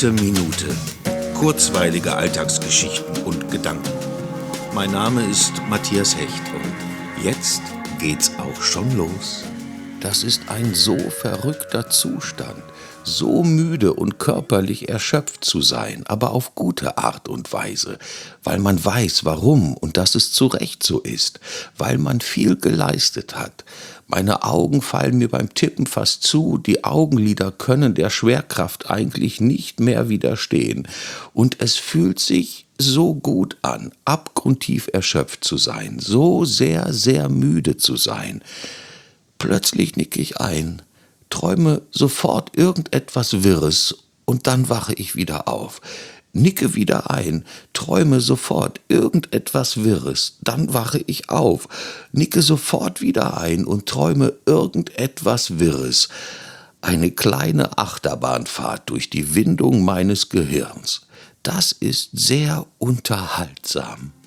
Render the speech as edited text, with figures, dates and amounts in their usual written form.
Gute Minute. Kurzweilige Alltagsgeschichten und Gedanken. Mein Name ist Matthias Hecht und jetzt geht's auch schon los. Das ist ein so verrückter Zustand, so müde und körperlich erschöpft zu sein, aber auf gute Art und Weise, weil man weiß, warum und dass es zu Recht so ist, weil man viel geleistet hat. Meine Augen fallen mir beim Tippen fast zu, die Augenlider können der Schwerkraft eigentlich nicht mehr widerstehen. Und es fühlt sich so gut an, abgrundtief erschöpft zu sein, so sehr, sehr müde zu sein. Plötzlich nicke ich ein, träume sofort irgendetwas Wirres und dann wache ich wieder auf. Nicke wieder ein, träume sofort irgendetwas Wirres, dann wache ich auf, nicke sofort wieder ein und träume irgendetwas Wirres. Eine kleine Achterbahnfahrt durch die Windung meines Gehirns. Das ist sehr unterhaltsam.